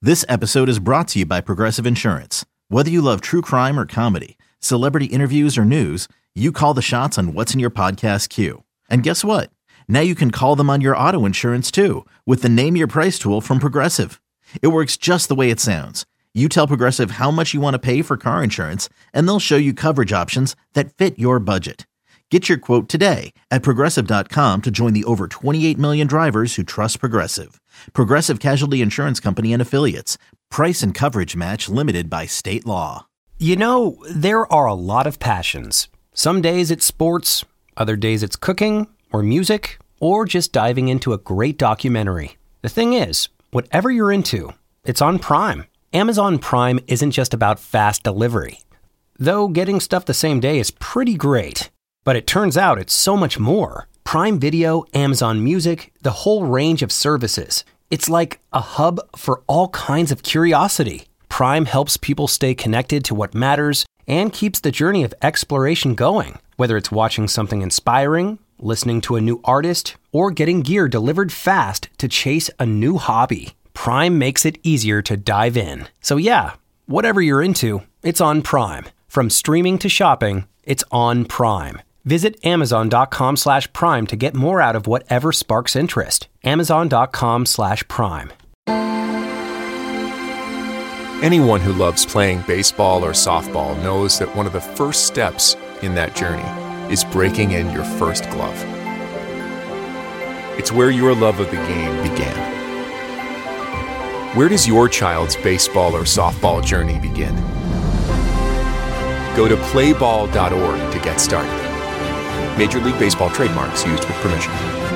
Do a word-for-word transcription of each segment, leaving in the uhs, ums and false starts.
This episode is brought to you by Progressive Insurance. Whether you love true crime or comedy, celebrity interviews or news, you call the shots on what's in your podcast queue. And guess what? Now you can call them on your auto insurance too with the Name Your Price tool from Progressive. It works just the way it sounds. You tell Progressive how much you want to pay for car insurance, and they'll show you coverage options that fit your budget. Get your quote today at Progressive dot com to join the over twenty-eight million drivers who trust Progressive. Progressive Casualty Insurance Company and Affiliates. Price and coverage match limited by state law. You know, there are a lot of passions. Some days it's sports, other days it's cooking or music, or just diving into a great documentary. The thing is, whatever you're into, it's on Prime. Amazon Prime isn't just about fast delivery. Though getting stuff the same day is pretty great. But it turns out it's so much more. Prime Video, Amazon Music, the whole range of services. It's like a hub for all kinds of curiosity. Prime helps people stay connected to what matters and keeps the journey of exploration going. Whether it's watching something inspiring, listening to a new artist, or getting gear delivered fast to chase a new hobby, Prime makes it easier to dive in. So yeah, whatever you're into, it's on Prime. From streaming to shopping, it's on Prime. Visit Amazon.com slash Prime to get more out of whatever sparks interest. Amazon.com slash Prime. Anyone who loves playing baseball or softball knows that one of the first steps in that journey is breaking in your first glove. It's where your love of the game began. Where does your child's baseball or softball journey begin? Go to play ball dot org to get started. Major League Baseball trademarks used with permission.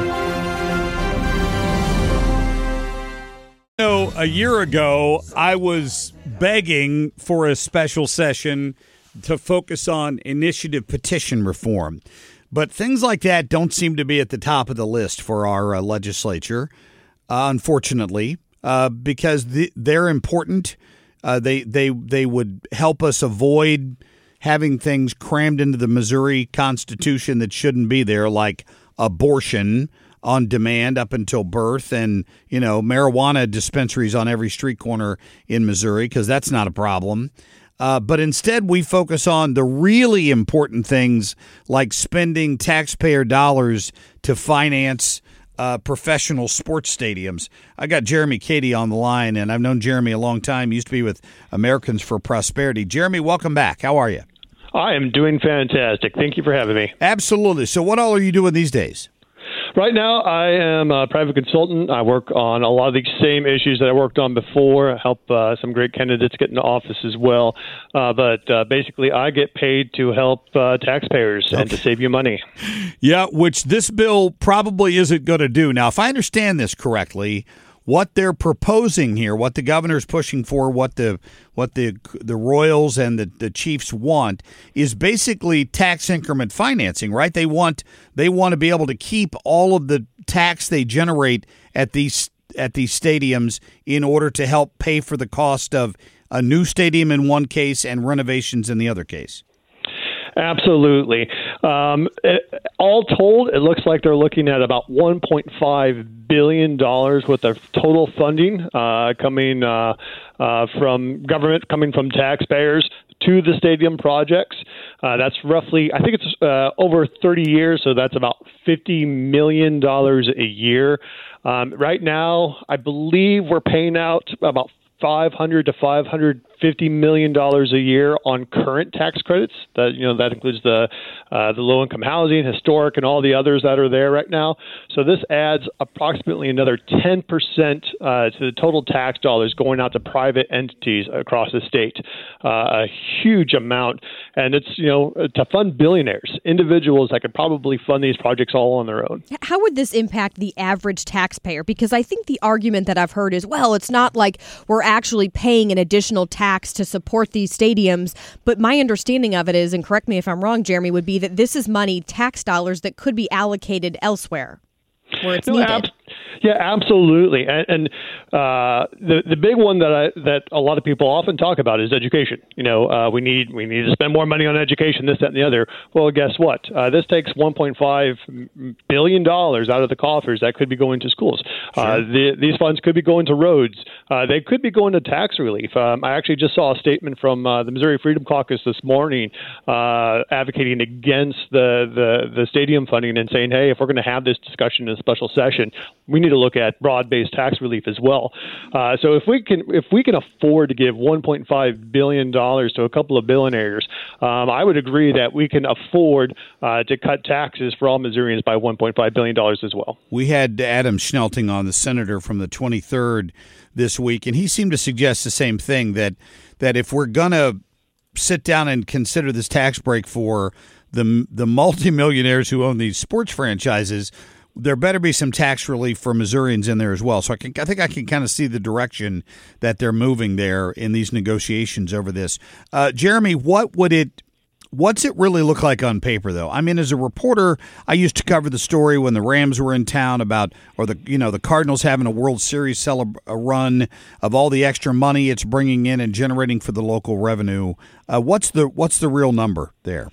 You know, a year ago, I was begging for a special session to focus on initiative petition reform. But things like that don't seem to be at the top of the list for our uh, legislature, uh, unfortunately, uh, because the, they're important. Uh, they, they, they would help us avoid having things crammed into the Missouri Constitution that shouldn't be there, like abortion on demand up until birth and, you know, marijuana dispensaries on every street corner in Missouri, because that's not a problem. Uh, but instead, we focus on the really important things like spending taxpayer dollars to finance uh, professional sports stadiums. I got Jeremy Cady on the line, and I've known Jeremy a long time. He used to be with Americans for Prosperity. Jeremy, welcome back. How are you? I am doing fantastic. Thank you for having me. Absolutely. So what all are you doing these days? Right now, I am a private consultant. I work on a lot of the same issues that I worked on before, help uh, some great candidates get into office as well. Uh, but uh, basically, I get paid to help uh, taxpayers okay. and to save you money. Yeah, which this bill probably isn't going to do. Now, if I understand this correctly, what they're proposing here, what the governor's pushing for, what the what the the Royals and the, the Chiefs want is basically tax increment financing, right? They want they want to be able to keep all of the tax they generate at these at these stadiums in order to help pay for the cost of a new stadium in one case and renovations in the other case. Absolutely. Um, it, all told, it looks like they're looking at about one point five billion dollars worth of total funding uh, coming uh, uh, from government, coming from taxpayers to the stadium projects. Uh, that's roughly, I think it's uh, over thirty years, so that's about fifty million dollars a year. Um, right now, I believe we're paying out about five hundred to five hundred fifty million dollars a year on current tax credits. That you know that includes the uh, the low income housing, historic, and all the others that are there right now. So this adds approximately another ten percent uh, to the total tax dollars going out to private entities across the state. Uh, a huge amount, and it's you know to fund billionaires, individuals that could probably fund these projects all on their own. How would this impact the average taxpayer? Because I think the argument that I've heard is, well, it's not like we're actually paying an additional tax to support these stadiums. But my understanding of it is, and correct me if I'm wrong, Jeremy, would be that this is money, tax dollars that could be allocated elsewhere where it's no, needed. Ab- Yeah, absolutely. And, and uh, the the big one that I, that a lot of people often talk about is education. You know, uh, we need we need to spend more money on education, this, that, and the other. Well, guess what? Uh, this takes one point five billion dollars out of the coffers that could be going to schools. Sure. Uh, the, these funds could be going to roads. Uh, they could be going to tax relief. Um, I actually just saw a statement from uh, the Missouri Freedom Caucus this morning uh, advocating against the, the, the stadium funding and saying, hey, if we're going to have this discussion in a special session, we need to look at broad-based tax relief as well. Uh, so if we can if we can afford to give one point five billion dollars to a couple of billionaires, um, I would agree that we can afford uh, to cut taxes for all Missourians by one point five billion dollars as well. We had Adam Schnelting on, the senator from the twenty-third this week, and he seemed to suggest the same thing, that that if we're going to sit down and consider this tax break for the the multimillionaires who own these sports franchises, there better be some tax relief for Missourians in there as well. So I, can, I think I can kind of see the direction that they're moving there in these negotiations over this. Uh, Jeremy, what would it, what's it really look like on paper, though? I mean, as a reporter, I used to cover the story when the Rams were in town about, or the you know the Cardinals having a World Series celeb- a run of all the extra money it's bringing in and generating for the local revenue. Uh, what's the what's the real number there?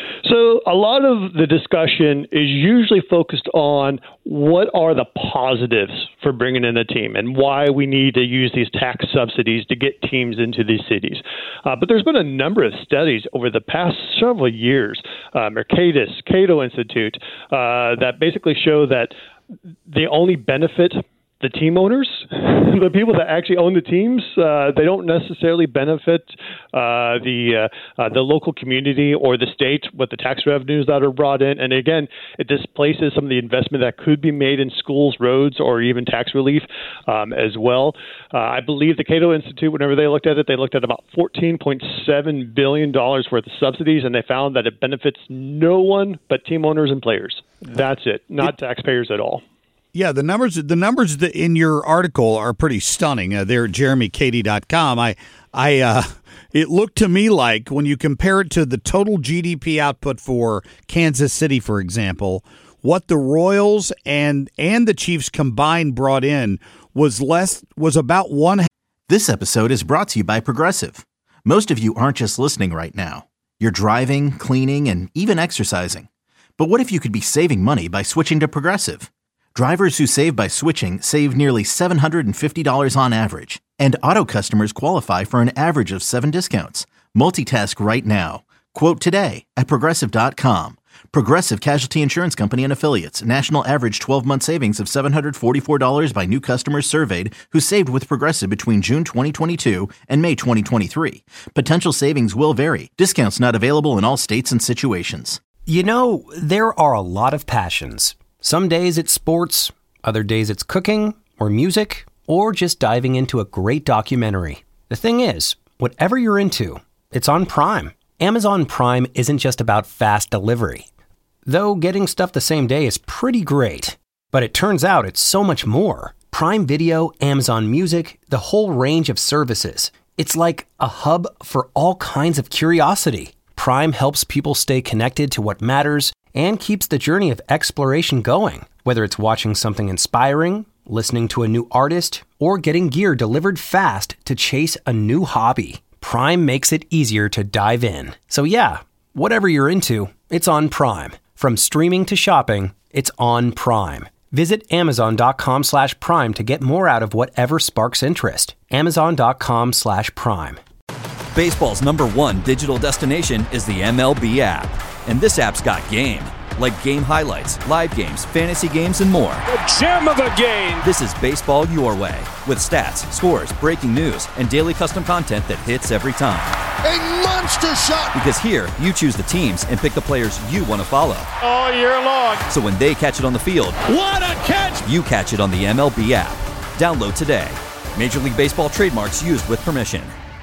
So a lot of the discussion is usually focused on what are the positives for bringing in a team and why we need to use these tax subsidies to get teams into these cities. Uh, but there's been a number of studies over the past several years, uh, Mercatus, Cato Institute, uh, that basically show that they only benefit the team owners, the people that actually own the teams. Uh, they don't necessarily benefit uh, the uh, uh, the local community or the state with the tax revenues that are brought in. And again, it displaces some of the investment that could be made in schools, roads, or even tax relief um, as well. Uh, I believe the Cato Institute, whenever they looked at it, they looked at about fourteen point seven billion dollars worth of subsidies, and they found that it benefits no one but team owners and players. That's it, not it- taxpayers at all. Yeah, the numbers the numbers in your article are pretty stunning. Uh, they're at jeremy cady dot com. I, I, uh, it looked to me like when you compare it to the total G D P output for Kansas City, for example, what the Royals and and the Chiefs combined brought in was less was about one. This episode is brought to you by Progressive. Most of you aren't just listening right now. You're driving, cleaning, and even exercising. But what if you could be saving money by switching to Progressive? Drivers who save by switching save nearly seven hundred fifty dollars on average, and auto customers qualify for an average of seven discounts. Multitask right now. Quote today at Progressive dot com. Progressive Casualty Insurance Company and Affiliates. National average twelve-month savings of seven hundred forty-four dollars by new customers surveyed who saved with Progressive between June twenty twenty-two and May twenty twenty-three. Potential savings will vary. Discounts not available in all states and situations. You know, there are a lot of passions. Some days it's sports, other days it's cooking, or music, or just diving into a great documentary. The thing is, whatever you're into, it's on Prime. Amazon Prime isn't just about fast delivery. Though getting stuff the same day is pretty great. But it turns out it's so much more. Prime Video, Amazon Music, the whole range of services. It's like a hub for all kinds of curiosity. Prime helps people stay connected to what matters and keeps the journey of exploration going. Whether it's watching something inspiring, listening to a new artist, or getting gear delivered fast to chase a new hobby, Prime makes it easier to dive in. So yeah, whatever you're into, it's on Prime. From streaming to shopping, it's on Prime. Visit amazon.com slash prime to get more out of whatever sparks interest. Amazon.com slash prime. Baseball's number one digital destination is the M L B app. And this app's got game. Like game highlights, live games, fantasy games, and more. The gem of a game! This is baseball your way. With stats, scores, breaking news, and daily custom content that hits every time. A monster shot! Because here, you choose the teams and pick the players you want to follow. All year long. So when they catch it on the field, what a catch! You catch it on the M L B app. Download today. Major League Baseball trademarks used with permission.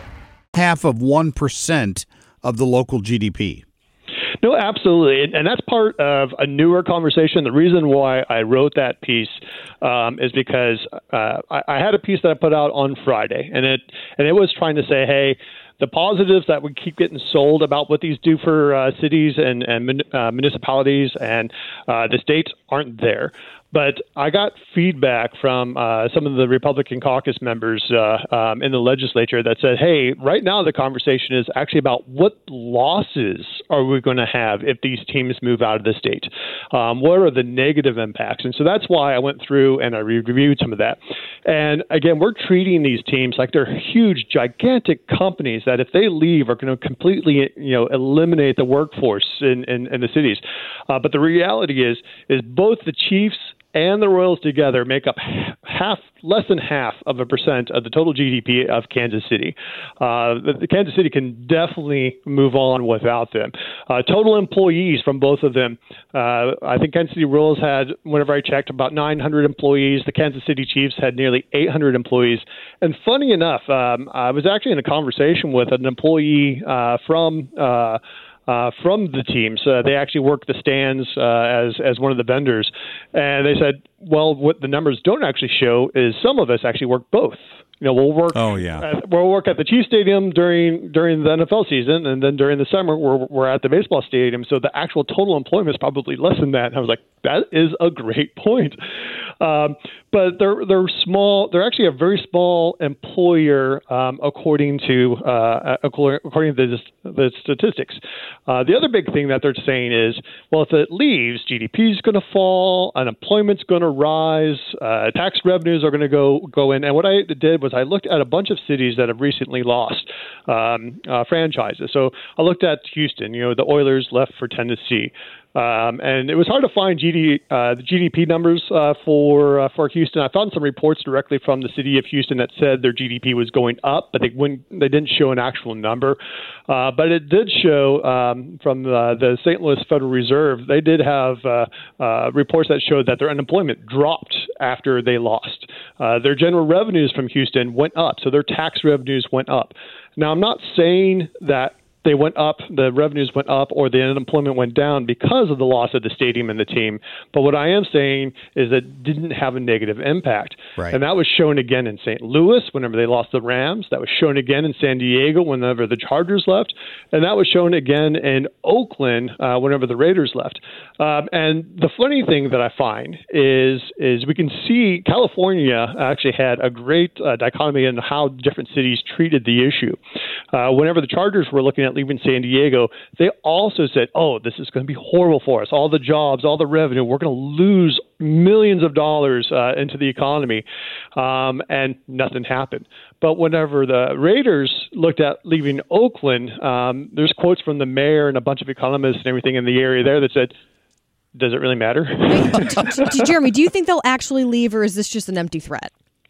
Half of one percent of the local G D P. No, absolutely. And that's part of a newer conversation. The reason why I wrote that piece um, is because uh, I, I had a piece that I put out on Friday, and it and it was trying to say, hey, the positives that we keep getting sold about what these do for uh, cities and, and uh, municipalities and uh, the states aren't there. But I got feedback from uh, some of the Republican caucus members uh, um, in the legislature that said, hey, right now the conversation is actually about what losses are we going to have if these teams move out of the state? Um, what are the negative impacts? And so that's why I went through and I reviewed some of that. And again, we're treating these teams like they're huge, gigantic companies that if they leave are going to completely, you know, eliminate the workforce in, in, in the cities. Uh, but the reality is, is both the Chiefs and the Royals together make up half, less than half of a percent of the total G D P of Kansas City. Uh, the, the Kansas City can definitely move on without them. Uh, total employees from both of them, uh, I think Kansas City Royals had, whenever I checked, about nine hundred employees. The Kansas City Chiefs had nearly eight hundred employees. And funny enough, um, I was actually in a conversation with an employee uh, from uh, Uh, from the teams. Uh, they actually work the stands uh, as as one of the vendors. And they said, well, what the numbers don't actually show is some of us actually work both. You know, we'll work. Oh yeah. At, we'll work at the Chiefs Stadium during during the N F L season, and then during the summer we're we're at the baseball stadium. So the actual total employment is probably less than that. And I was like, that is a great point. Um, but they're they're small. They're actually a very small employer um, according to uh, according to the, the statistics. Uh, the other big thing that they're saying is, well, if it leaves, G D P is going to fall, unemployment's going to rise, uh, tax revenues are going to go go in. And what I did was I looked at a bunch of cities that have recently lost um, uh, franchises. So I looked at Houston. You know, the Oilers left for Tennessee. Um, and it was hard to find G D, uh, the G D P numbers uh, for uh, for Houston. I found some reports directly from the city of Houston that said their G D P was going up, but they wouldn't, they didn't show an actual number. Uh, but it did show um, from the, the Saint Louis Federal Reserve, they did have uh, uh, reports that showed that their unemployment dropped after they lost. Uh, their general revenues from Houston went up, so their tax revenues went up. Now, I'm not saying that they went up, the revenues went up, or the unemployment went down because of the loss of the stadium and the team. But what I am saying is that it didn't have a negative impact. Right. And that was shown again in Saint Louis whenever they lost the Rams. That was shown again in San Diego whenever the Chargers left. And that was shown again in Oakland uh, whenever the Raiders left. Um, and the funny thing that I find is, is we can see California actually had a great uh, dichotomy in how different cities treated the issue. Uh, whenever the Chargers were looking at leaving San Diego, they also said, oh, this is going to be horrible for us. All the jobs, all the revenue, we're going to lose millions of dollars uh, into the economy. Um, and nothing happened. But whenever the Raiders looked at leaving Oakland, um, there's quotes from the mayor and a bunch of economists and everything in the area there that said, does it really matter? Jeremy, do you think they'll actually leave, or is this just an empty threat?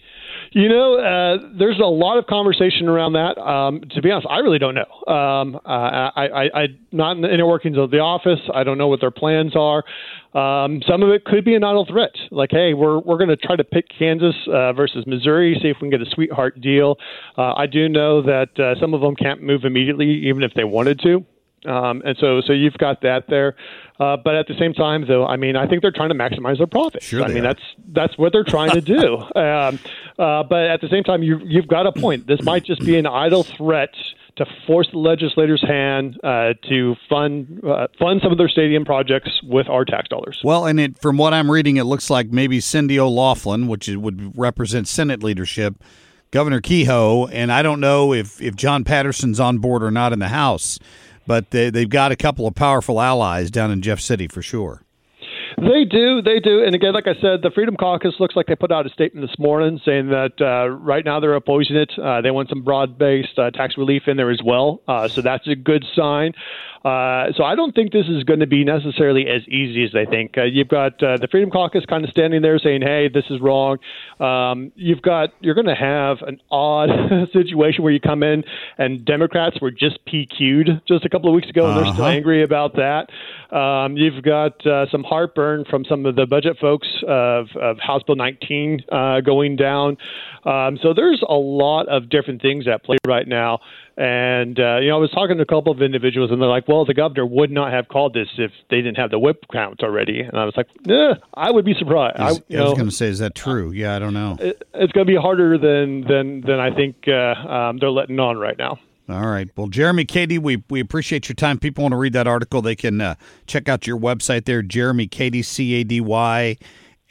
You know, uh, there's a lot of conversation around that. Um, to be honest, I really don't know. Um, uh, I, I, I'm not in the inner workings of the office. I don't know what their plans are. Um, some of it could be an idle threat, like, hey, we're we're going to try to pick Kansas uh, versus Missouri, see if we can get a sweetheart deal. Uh, I do know that uh, some of them can't move immediately, even if they wanted to. Um, and so, so you've got that there. Uh, but at the same time, though, I mean, I think they're trying to maximize their profits. Sure, I mean, are. that's that's what they're trying to do. um, uh, but at the same time, you, you've got a point. This might just be an idle threat to force the legislator's hand uh, to fund uh, fund some of their stadium projects with our tax dollars. Well, and it, from what I'm reading, it looks like maybe Cindy O'Laughlin, which would represent Senate leadership, Governor Kehoe, and I don't know if, if John Patterson's on board or not in the House. But they, they've got a couple of powerful allies down in Jeff City for sure. They do, they do. And again, like I said, the Freedom Caucus looks like they put out a statement this morning saying that uh, right now they're opposing it. Uh, they want some broad-based uh, tax relief in there as well. Uh, so that's a good sign. Uh, so I don't think this is going to be necessarily as easy as they think. Uh, you've got uh, the Freedom Caucus kind of standing there saying, hey, this is wrong. Um, you've got, you're going to have an odd situation where you come in and Democrats were just P Q'd just a couple of weeks ago, and uh-huh. they're still angry about that. Um, you've got uh, some heartburn from some of the budget folks of, of House Bill nineteen uh, going down. Um, so there's a lot of different things at play right now. And, uh, you know, I was talking to a couple of individuals, and they're like, well, the governor would not have called this if they didn't have the whip count already. And I was like, eh, I would be surprised. I, I, I was going to say, is that true? Yeah, I don't know. It, it's going to be harder than, than, than I think uh, um, they're letting on right now. All right. Well, Jeremy Cady, we we appreciate your time. People want to read that article, they can uh, check out your website there, Jeremy Cady, C A D Y,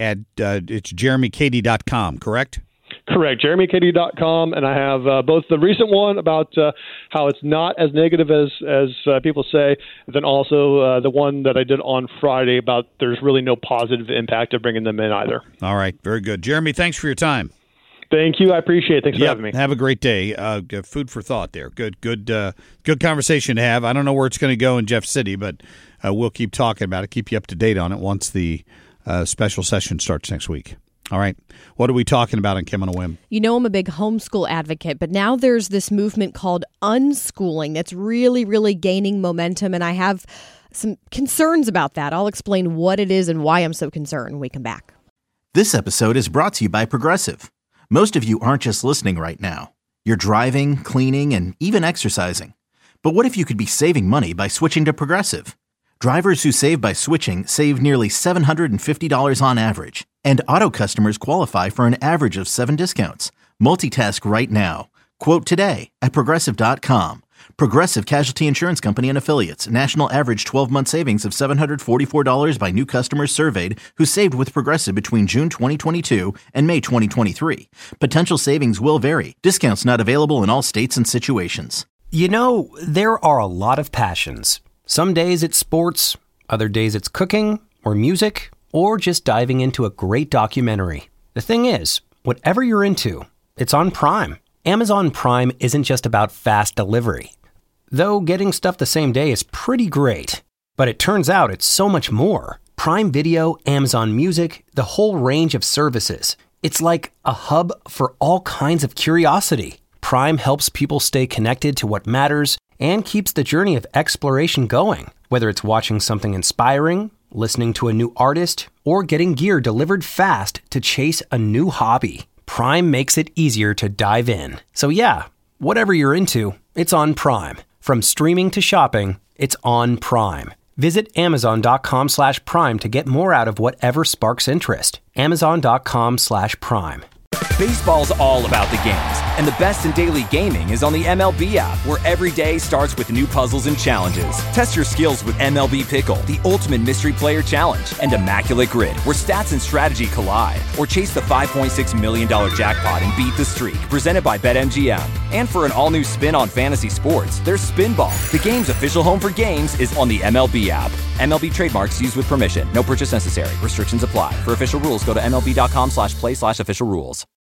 at uh, it's jeremy katie dot com, correct? Correct, jeremy katie dot com, and I have uh, both the recent one about uh, how it's not as negative as as uh, people say, and then also uh, the one that I did on Friday about there's really no positive impact of bringing them in either. All right, very good. Jeremy, thanks for your time. Thank you. I appreciate it. Thanks for Yep, having me. Have a great day. Uh, g- food for thought there. Good, good, uh, good conversation to have. I don't know where it's going to go in Jeff City, but uh, we'll keep talking about it, keep you up to date on it once the uh, special session starts next week. All right. What are we talking about on Kim on a Whim? You know, I'm a big homeschool advocate, but now there's this movement called unschooling that's really, really gaining momentum, and I have some concerns about that. I'll explain what it is and why I'm so concerned when we come back. This episode is brought to you by Progressive. Most of you aren't just listening right now. You're driving, cleaning, and even exercising. But what if you could be saving money by switching to Progressive? Drivers who save by switching save nearly seven hundred fifty dollars on average. And auto customers qualify for an average of seven discounts. Multitask right now. Quote today at Progressive dot com. Progressive Casualty Insurance Company and Affiliates. National average twelve-month savings of seven hundred forty-four dollars by new customers surveyed who saved with Progressive between June twenty twenty-two and May twenty twenty-three. Potential savings will vary. Discounts not available in all states and situations. You know, there are a lot of passions. Some days it's sports, other days it's cooking or music, or just diving into a great documentary. The thing is, whatever you're into, it's on Prime. Amazon Prime isn't just about fast delivery. Though getting stuff the same day is pretty great. But it turns out it's so much more. Prime Video, Amazon Music, the whole range of services. It's like a hub for all kinds of curiosity. Prime helps people stay connected to what matters and keeps the journey of exploration going. Whether it's watching something inspiring, listening to a new artist, or getting gear delivered fast to chase a new hobby, Prime makes it easier to dive in. So yeah, whatever you're into, it's on Prime. From streaming to shopping, it's on Prime. Visit Amazon.com slash Prime to get more out of whatever sparks interest. Amazon.com slash Prime. Baseball's all about the games, and the best in daily gaming is on the M L B app, where every day starts with new puzzles and challenges. Test your skills with M L B Pickle, the ultimate mystery player challenge, and Immaculate Grid, where stats and strategy collide. Or chase the five point six million dollars jackpot and beat the streak, presented by BetMGM. And for an all-new spin on fantasy sports, there's Spinball. The game's official home for games is on the M L B app. M L B trademarks used with permission. No purchase necessary. Restrictions apply. For official rules, go to M L B dot com slash play slash official rules.